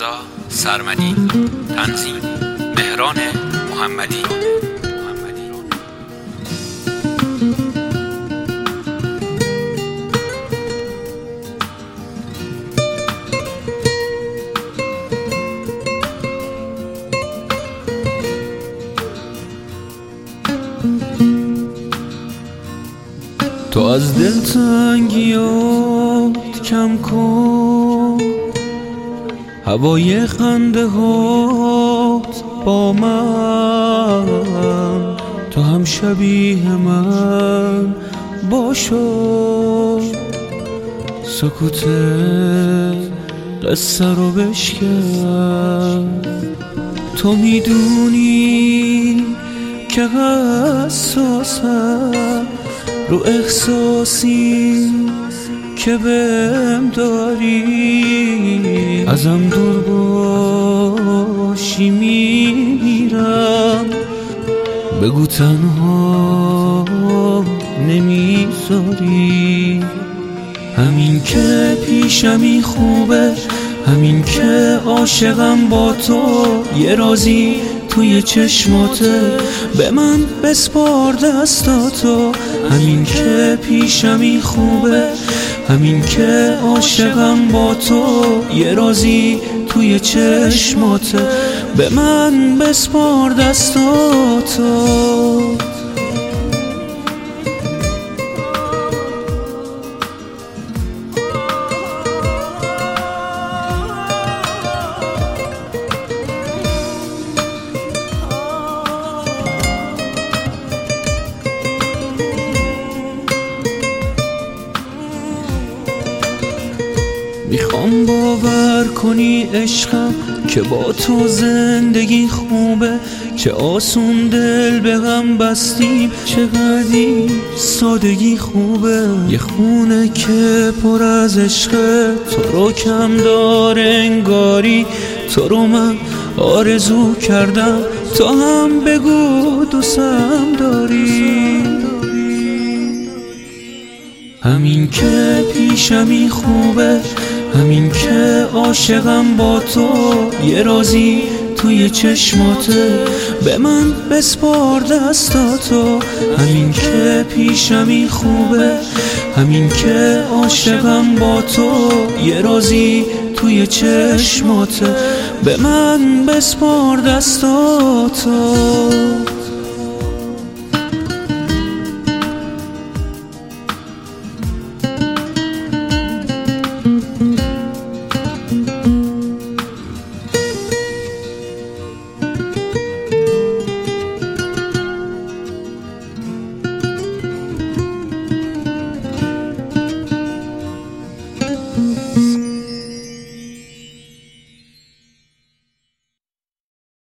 رضا سرمدی، تنظیم مهران محمدی. تو از دلتنگیات کم کن، هوای خنده هات با من، تو هم شبیه من باشو، سکوت قصه رو بشکن. تو میدونی که حساسم رو احساسی که بهم داری، ازم دور باشی میمیرم، بگو تنها نمیذاری. همین که پیشمی خوبه، همین که عاشقم با تو، یه رازی توی چشماته، به من بسپار دستاتو. همین که پیشمی خوبه، همین که عاشقم با تو، یه رازی توی چشماته، به من بسپار دستاتو. میخوام باور کنی عشقم که با تو زندگی خوبه، چه آسون دل به هم بستیم، چقدر سادگی خوبه. یه خونه که پر از عشقه، تو رو کم داره انگاری، تو رو من آرزو کردم، تو هم بگو دوستم داری. همین که پیشمی خوبه، همین که عاشقم با تو، یه رازی توی چشماته، به من بسپار دستاتو. همین که پیشمی خوبه، همین که عاشقم با تو، یه رازی توی چشماته، به من بسپار دستاتو.